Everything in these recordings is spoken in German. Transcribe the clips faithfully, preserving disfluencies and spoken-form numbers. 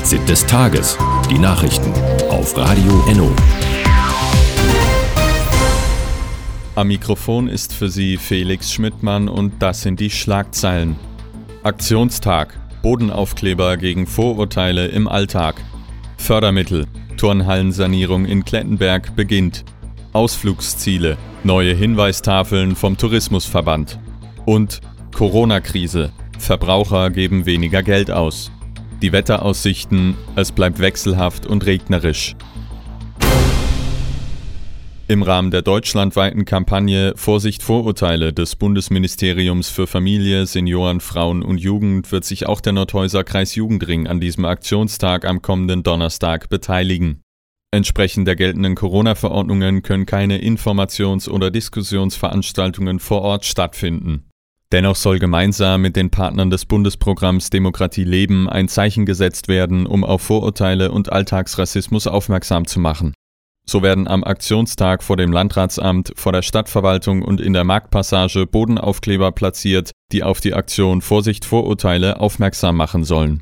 Fazit des Tages. Die Nachrichten auf Radio Enno. Am Mikrofon ist für Sie Felix Schmidtmann und das sind die Schlagzeilen. Aktionstag. Bodenaufkleber gegen Vorurteile im Alltag. Fördermittel. Turnhallensanierung in Klettenberg beginnt. Ausflugsziele. Neue Hinweistafeln vom Tourismusverband. Und Corona-Krise. Verbraucher geben weniger Geld aus. Die Wetteraussichten, es bleibt wechselhaft und regnerisch. Im Rahmen der deutschlandweiten Kampagne Vorsicht Vorurteile des Bundesministeriums für Familie, Senioren, Frauen und Jugend wird sich auch der Nordhäuser Kreisjugendring an diesem Aktionstag am kommenden Donnerstag beteiligen. Entsprechend der geltenden Corona-Verordnungen können keine Informations- oder Diskussionsveranstaltungen vor Ort stattfinden. Dennoch soll gemeinsam mit den Partnern des Bundesprogramms Demokratie leben ein Zeichen gesetzt werden, um auf Vorurteile und Alltagsrassismus aufmerksam zu machen. So werden am Aktionstag vor dem Landratsamt, vor der Stadtverwaltung und in der Marktpassage Bodenaufkleber platziert, die auf die Aktion Vorsicht Vorurteile aufmerksam machen sollen.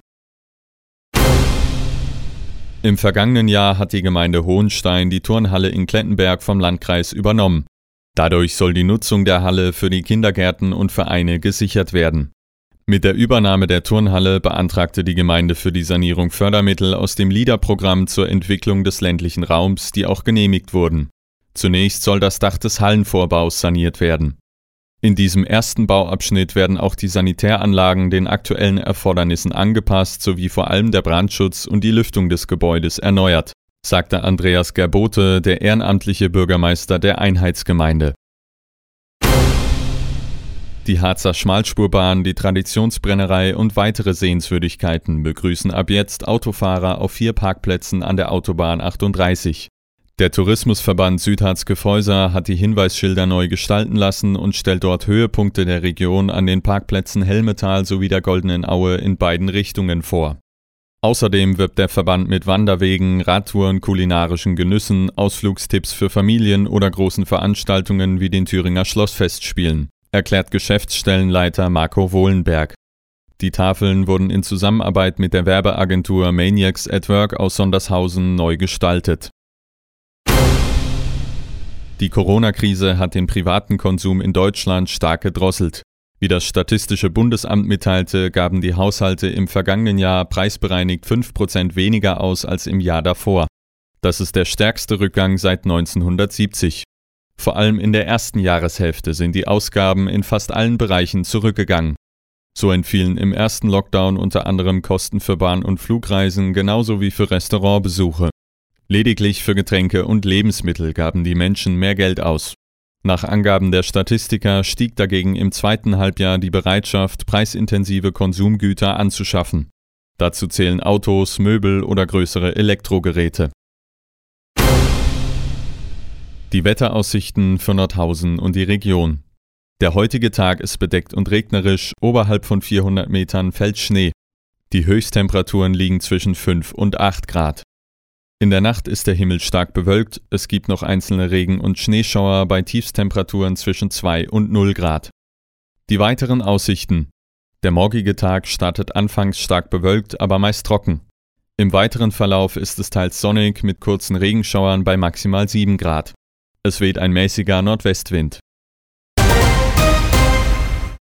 Im vergangenen Jahr hat die Gemeinde Hohenstein die Turnhalle in Klettenberg vom Landkreis übernommen. Dadurch soll die Nutzung der Halle für die Kindergärten und Vereine gesichert werden. Mit der Übernahme der Turnhalle beantragte die Gemeinde für die Sanierung Fördermittel aus dem LEADER-Programm zur Entwicklung des ländlichen Raums, die auch genehmigt wurden. Zunächst soll das Dach des Hallenvorbaus saniert werden. In diesem ersten Bauabschnitt werden auch die Sanitäranlagen den aktuellen Erfordernissen angepasst sowie vor allem der Brandschutz und die Lüftung des Gebäudes erneuert, sagte Andreas Gerbote, der ehrenamtliche Bürgermeister der Einheitsgemeinde. Die Harzer Schmalspurbahn, die Traditionsbrennerei und weitere Sehenswürdigkeiten begrüßen ab jetzt Autofahrer auf vier Parkplätzen an der Autobahn achtunddreißig. Der Tourismusverband Südharz-Gefäuser hat die Hinweisschilder neu gestalten lassen und stellt dort Höhepunkte der Region an den Parkplätzen Helmetal sowie der Goldenen Aue in beiden Richtungen vor. Außerdem wirbt der Verband mit Wanderwegen, Radtouren, kulinarischen Genüssen, Ausflugstipps für Familien oder großen Veranstaltungen wie den Thüringer Schlossfestspielen, erklärt Geschäftsstellenleiter Marco Wohlenberg. Die Tafeln wurden in Zusammenarbeit mit der Werbeagentur Maniacs at Work aus Sondershausen neu gestaltet. Die Corona-Krise hat den privaten Konsum in Deutschland stark gedrosselt. Wie das Statistische Bundesamt mitteilte, gaben die Haushalte im vergangenen Jahr preisbereinigt fünf Prozent weniger aus als im Jahr davor. Das ist der stärkste Rückgang seit neunzehnhundertsiebzig. Vor allem in der ersten Jahreshälfte sind die Ausgaben in fast allen Bereichen zurückgegangen. So entfielen im ersten Lockdown unter anderem Kosten für Bahn- und Flugreisen genauso wie für Restaurantbesuche. Lediglich für Getränke und Lebensmittel gaben die Menschen mehr Geld aus. Nach Angaben der Statistiker stieg dagegen im zweiten Halbjahr die Bereitschaft, preisintensive Konsumgüter anzuschaffen. Dazu zählen Autos, Möbel oder größere Elektrogeräte. Die Wetteraussichten für Nordhausen und die Region. Der heutige Tag ist bedeckt und regnerisch, oberhalb von vierhundert Metern fällt Schnee. Die Höchsttemperaturen liegen zwischen fünf und acht Grad. In der Nacht ist der Himmel stark bewölkt, es gibt noch einzelne Regen- und Schneeschauer bei Tiefstemperaturen zwischen zwei und null Grad. Die weiteren Aussichten. Der morgige Tag startet anfangs stark bewölkt, aber meist trocken. Im weiteren Verlauf ist es teils sonnig mit kurzen Regenschauern bei maximal sieben Grad. Es weht ein mäßiger Nordwestwind.